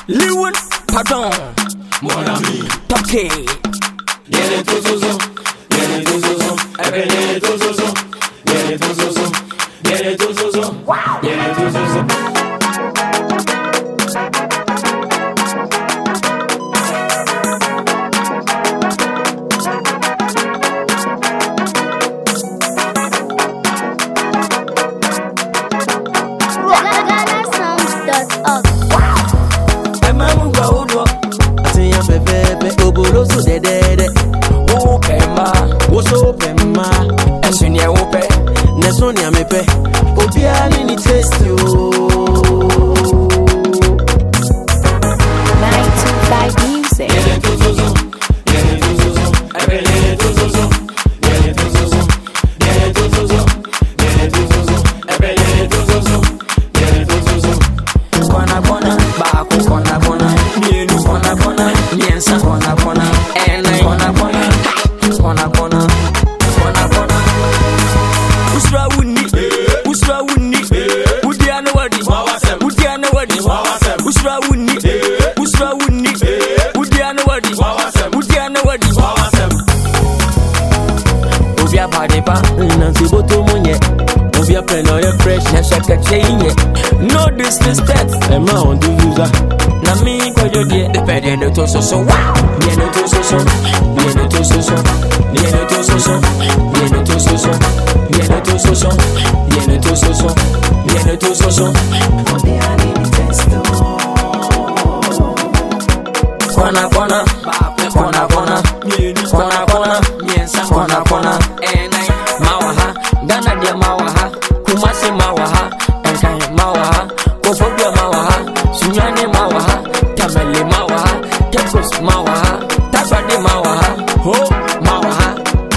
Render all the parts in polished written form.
Lewin, pardon, mon ami, Top K. Viene tu soso, viene tu soso, viene tu soso, viene tu soso, viene tu soso, viene tu soso. Sonia me pe obiani ni taste you 925 music. Viene tu soso, viene tu soso, viene tu soso, viene tu soso, viene tu soso, viene tu soso, viene tu soso, viene tu soso. Kona kona, baako kona kona, mienu kona kona, miensa kona kona, enai kona kona, kona kona, kona kona. Usra wuni, usra wuni, udiana wadi, udiana wadi, usra wuni, usra wuni, udiana wadi, udiana wadi. Obia padepa, nanti boto monye obia peno ye fresh na shaka chenye. No disrespect, ema on the user na mi kwa jodie, depende to so so. Viene to so so, viene to so so, viene to so so, viene to so so, viene to so so, viene to so so, viene to so so. Kona kona, kona kona, kona kona, miensa kona kona, enai mawaha, Ghana dia mawaha, Kumasi mawaha, Enkai mawaha, Kofobia mawaha, Sunyani mawaha, Tamale mawaha, Tekos mawaha, Tabade mawaha, Ho mawaha.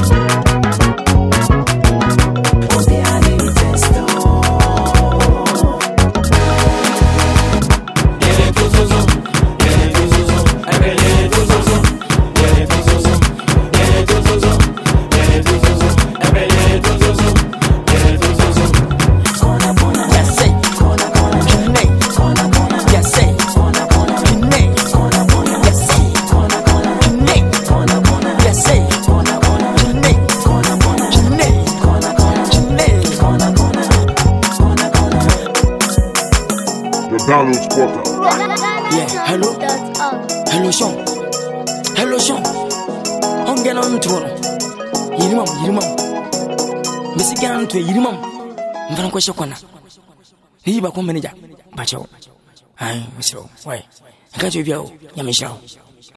Viene tu soso, viene tu soso, viene tu soso, viene tu soso, viene tu soso, viene tu soso, viene tu soso, viene tu soso. Yes, say, kona kona, nay, kona kona, yes, say, kona kona, nay, kona kona, yes, say, kona kona, nay, kona kona, yes, say, kona kona, nay, kona kona, nay, kona kona, nay, kona kona, kona kona. The download spotter. Yeah, hello, hello, Sean, hello, Sean. I'm getting on to one. Yirimam, Missy Gan to Yirimam. I'm going to question corner. He back on manager, Bacho. I, Miss Rowe, why? I can't you, Yamisha.